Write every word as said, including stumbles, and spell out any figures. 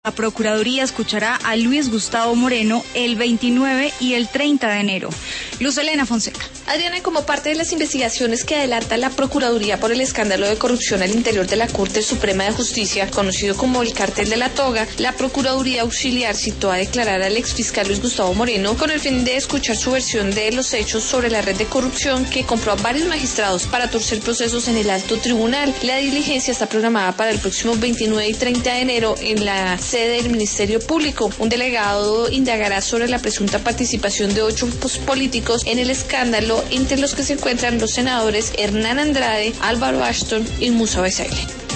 La Procuraduría escuchará a Luis Gustavo Moreno el veintinueve y el treinta de enero. Luz Elena Fonseca. Adriana, como parte de las investigaciones que adelanta la Procuraduría por el escándalo de corrupción al interior de la Corte Suprema de Justicia, conocido como el Cartel de la Toga, la Procuraduría Auxiliar citó a declarar al exfiscal Luis Gustavo Moreno con el fin de escuchar su versión de los hechos sobre la red de corrupción que compró a varios magistrados para torcer procesos en el alto tribunal. La diligencia está programada para el próximo veintinueve y treinta de enero en la sede del Ministerio Público. Un delegado indagará sobre la presunta participación de ocho políticos en el escándalo, entre los que se encuentran los senadores Hernán Andrade, Álvaro Ashton y Musa Becerril.